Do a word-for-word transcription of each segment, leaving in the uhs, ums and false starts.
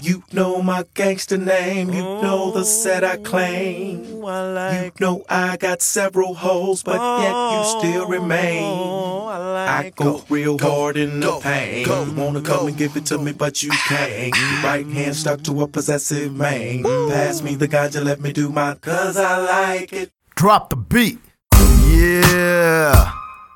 You know my gangster name, you know the set I claim. Oh, I like You know I got several hoes, but yet you still remain. Oh, I I like go real go, hard in the go, pain. go, You wanna go, come and give it to me, but you can't. Your right hand stuck to a possessive man. Pass me the ganja, let me do my, cause I like it. Drop the beat. Yeah.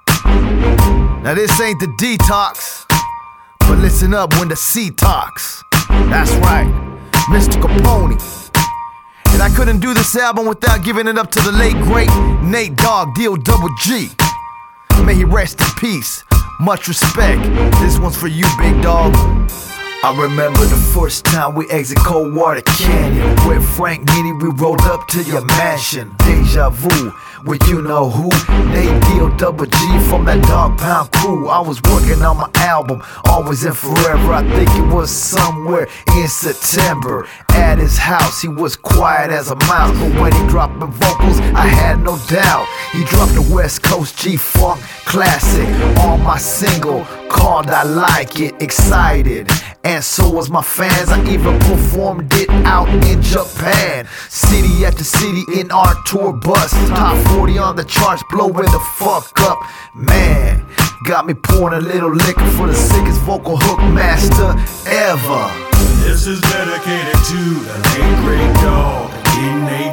Now this ain't the detox, but listen up when the C talks. That's right, Mister Capone. And I couldn't do this album without giving it up to the late great Nate Dogg, D O double G. May he rest in peace. Much respect. This one's for you, big dog. I remember the first time we exit Coldwater Canyon. With Frank Nitty, we rolled up to your mansion. Deja vu with you know who. Nate D O double G from that Dog Pound crew. I was working on my album, Always and Forever. I think it was somewhere in September. At his house, he was quiet as a mouse, but when he dropped the vocals, I had no doubt. He dropped the West Coast G-Funk classic on my single called I Like It, excited. And so was my fans, I even performed it out in Japan. City after city in our tour bus. Top forty on the charts, blowing the fuck up. Man, got me pouring a little liquor for the sickest vocal hook master ever. This is dedicated to the late great dog, King Nate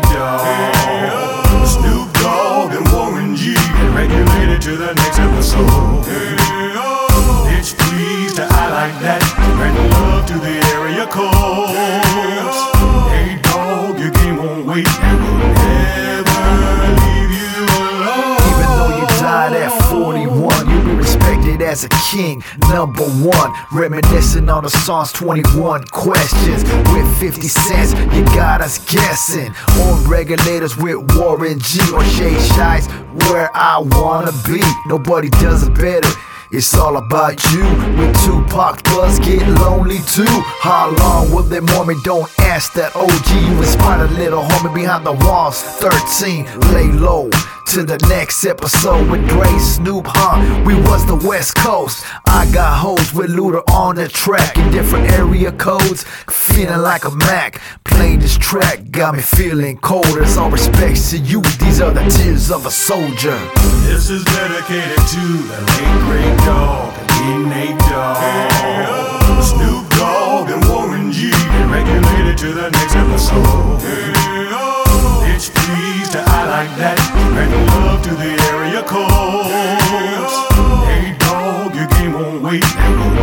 Dogg, Snoop Dogg and Warren G, and regulated to the next episode. Bitch, please to I like that, spread love to the area codes. Hey dog, your game won't wait, and will never leave you alone. Even though you died at forty-one, you'll be respected as a king, number one. Reminiscing on the Psalms twenty-one questions with fifty cents, you got us guessing. On regulators with Warren G or Shay Shice, where I wanna be. Nobody does it better. It's all about you. With Tupac, Buzz get lonely too. How long will they mourn me? Don't ask that O G. You inspired a little homie behind the walls. thirteen, lay low to the next episode with Dre, Snoop, huh? We was the West Coast. I got hoes with Luda on the track in different area codes. Feeling like a Mac. Playing this track got me feeling cold. It's all respects to you. These are the tears of a soldier. This is dedicated to the late great dog, King Nate Dogg, Snoop Dogg and Warren G, and regulated to the next episode. Bitch, please to I like that, spread love to the area codes. Hey dog, your game won't wait, and will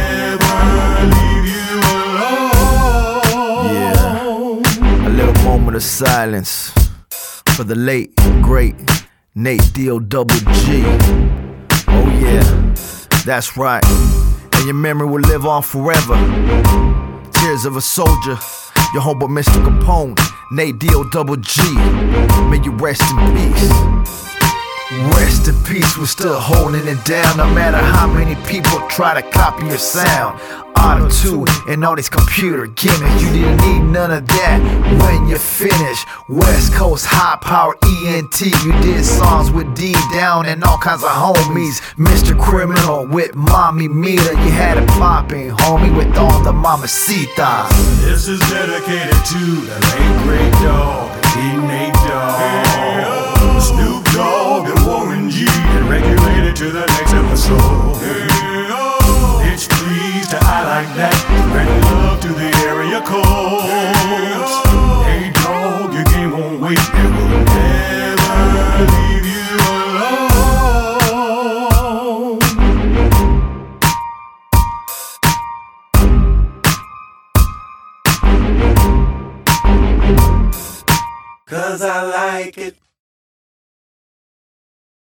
never leave you alone. Yeah, a little moment of silence for the late, great Nate D O double G. Oh yeah, that's right. And your memory will live on forever. Tears of a soldier, your homeboy Mister Capone, Nate D O double G. May you rest in peace. Rest in peace, we're still holding it down. No matter how many people try to copy your sound. Auto-tune and all these computer gimmicks, you didn't need none of that when you finish. West Coast high power E N T, you did songs with D Down and all kinds of homies. Mister Criminal with Mommy Mita, you had it popping, homie, with all the mamacitas. This is dedicated to the late great dog, King Nate Dogg, Snoop Dogg and Warren G, and regulated to the next episode. Bitch, please to I like that, spread love to the area codes. Hey dog, your game won't wait, and will never leave you alone. Cause I like it.